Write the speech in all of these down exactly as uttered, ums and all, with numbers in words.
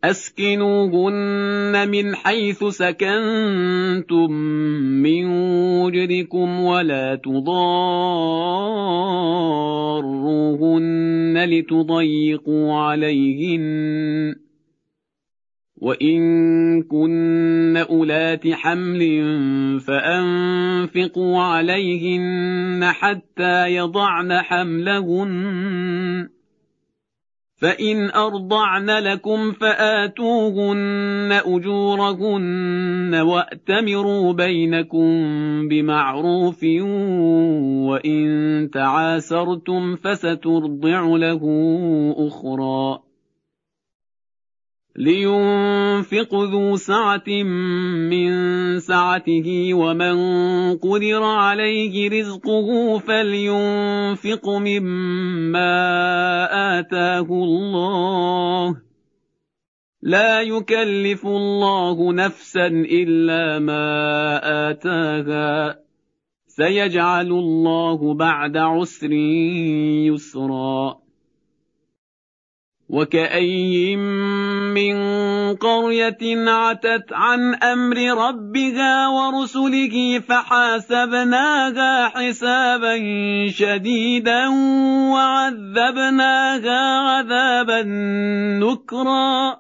أسكنوهن من حيث سكنتم من وجدكم ولا تضاروهن لتضيقوا عليهن وإن كن أولات حمل فأنفقوا عليهن حتى يضعن حملهن فإن أرضعن لكم فآتوهن أجورهن وأتمروا بينكم بمعروف وإن تعاسرتم فسترضع له أخرى لينفق ذو سعة من سعته ومن قدر عليه رزقه فلينفق مما آتاه الله لا يكلف الله نفسا إلا ما آتاها سيجعل الله بعد عسر يسرا وكأين من قرية عتت عن أمر ربها ورسله فحاسبناها حسابا شديدا وعذبناها عذابا نكرا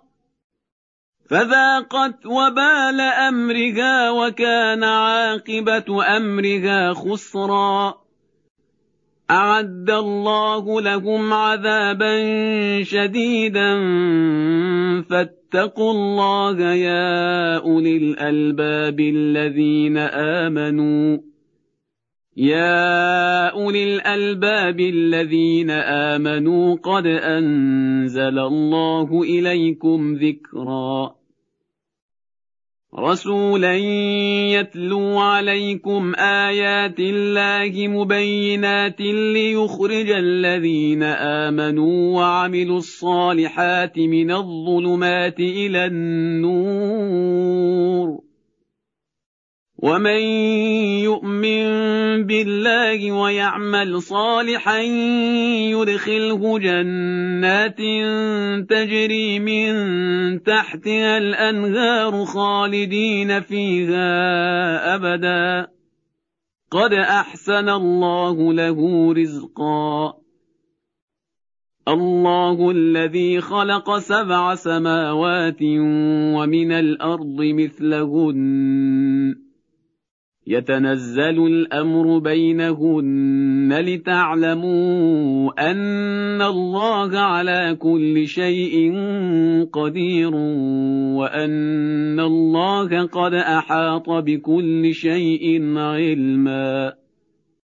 فذاقت وبال أمرها وكان عاقبة أمرها خسرا أعد الله لهم عذابا شديدا فاتقوا الله يا أولي الألباب الذين آمنوا يا أولي الألباب الذين آمنوا قد أنزل الله إليكم ذكرا رسولا يتلو عليكم آيات الله مبينات ليخرج الذين آمنوا وعملوا الصالحات من الظلمات إلى النور ومن يؤمن بالله ويعمل صالحا يدخله جنات تجري من تحتها الأنهار خالدين فيها أبدا قد أحسن الله له رزقا الله الذي خلق سبع سماوات ومن الأرض مثلهن يتنزل الأمر بينهن لتعلموا أن الله على كل شيء قدير وأن الله قد أحاط بكل شيء علما